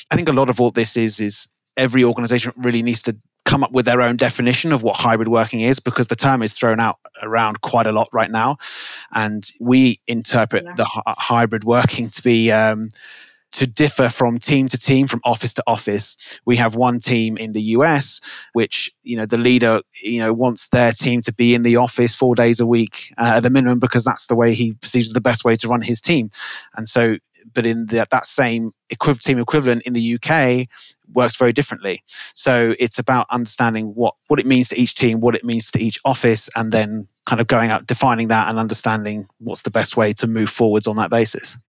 I think a lot of what this is every organization really needs to come up with their own definition of what hybrid working is, because the term is thrown out around quite a lot right now. And we interpret the hybrid working to be to differ from team to team, from office to office. We have one team in the US, which, the leader, wants their team to be in the office 4 days a week at a minimum, because that's the way he perceives the best way to run his team. And so, but in that same team equivalent in the UK works very differently. So it's about understanding what it means to each team, what it means to each office, and then kind of going out, defining that and understanding what's the best way to move forwards on that basis.